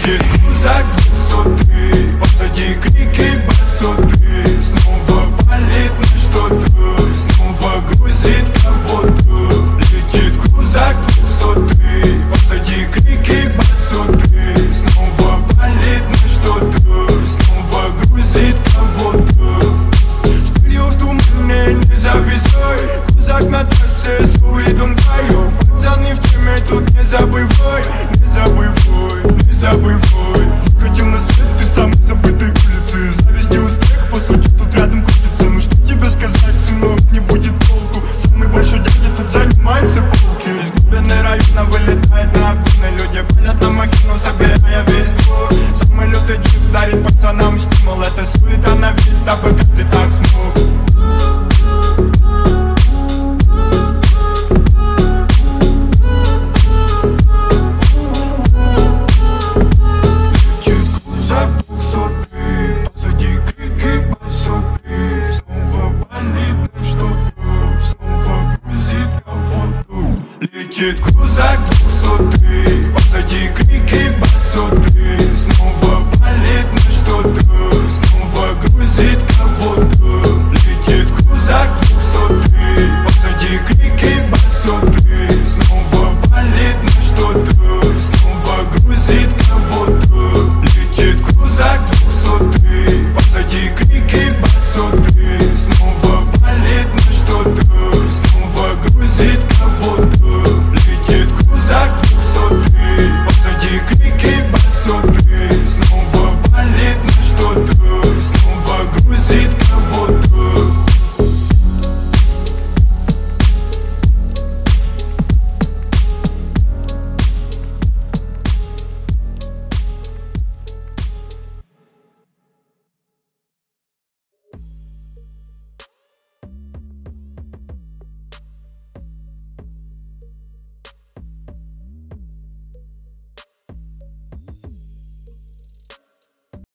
Летит крузак 203, позади крики басоты. Снова палит на что-то, снова грузит кого-то. Летит крузак 203, позади крики басоты. Снова палит на что-то, снова грузит кого-то. Стылью в тумане не зависай, крузак на трассе с видом краю. Пацаны в теме, тут не забывай, не забывай, не забывай. Выкатил на свет ты самой забытой улицы. Зависть и успех, по сути, тут рядом крутится. Ну что тебе сказать, сынок, не будет толку. Самый большой дядя тут занимается полки. Из глубины района вылетает на обгоны. Люди палят на махину, собирая весь двор. Самый лютый джип дарит пацанам стимул. Это суета на вид, дабы каждый так смог. Летит крузак 203, позади крики басоты.